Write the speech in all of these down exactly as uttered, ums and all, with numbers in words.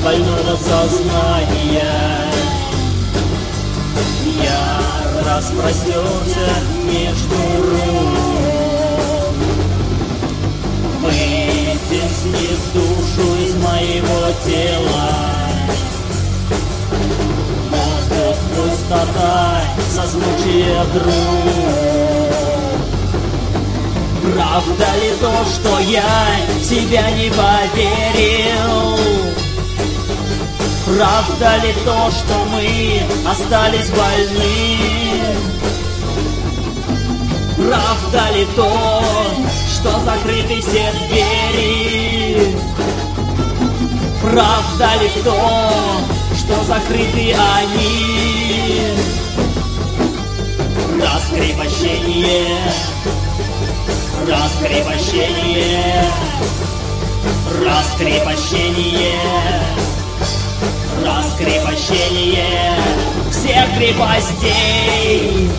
больного сознания. Я распростерся между рук, вытеснив душу из моего тела. Воздух, пустота, созвучие друг. Правда ли то, что я в себя не поверил? Правда ли то, что мы остались больны? Правда ли то, что закрыты все двери? Правда ли то, что закрыты они? Раскрепощение, раскрепощение, раскрепощение, раскрепощение всех крепостей.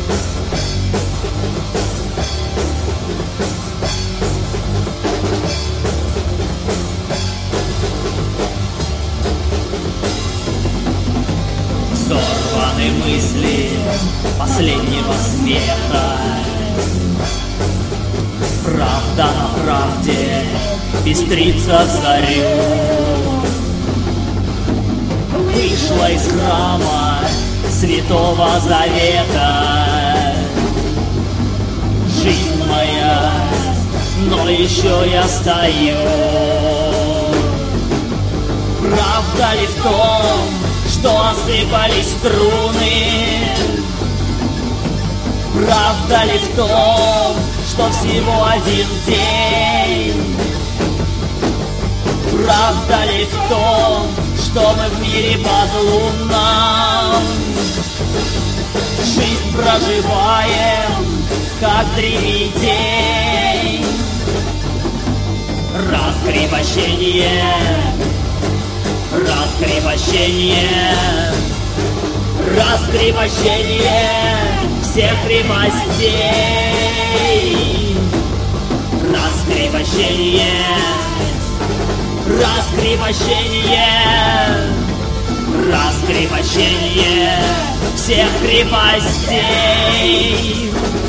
Взорваны мысли последнего света. Правда на правде пестрится в зарю. Вышла из храма Святого Завета жизнь моя, но еще я стою. Правда ли в том, что осыпались струны? Правда ли в том, что всего один день? Правда ли в том, что мы в мире подлунном жизнь проживаем, как древидень? Раскрепощение, раскрепощение, раскрепощение всех крепостей. Раскрепощение, раскрепощение, раскрепощение всех крепостей.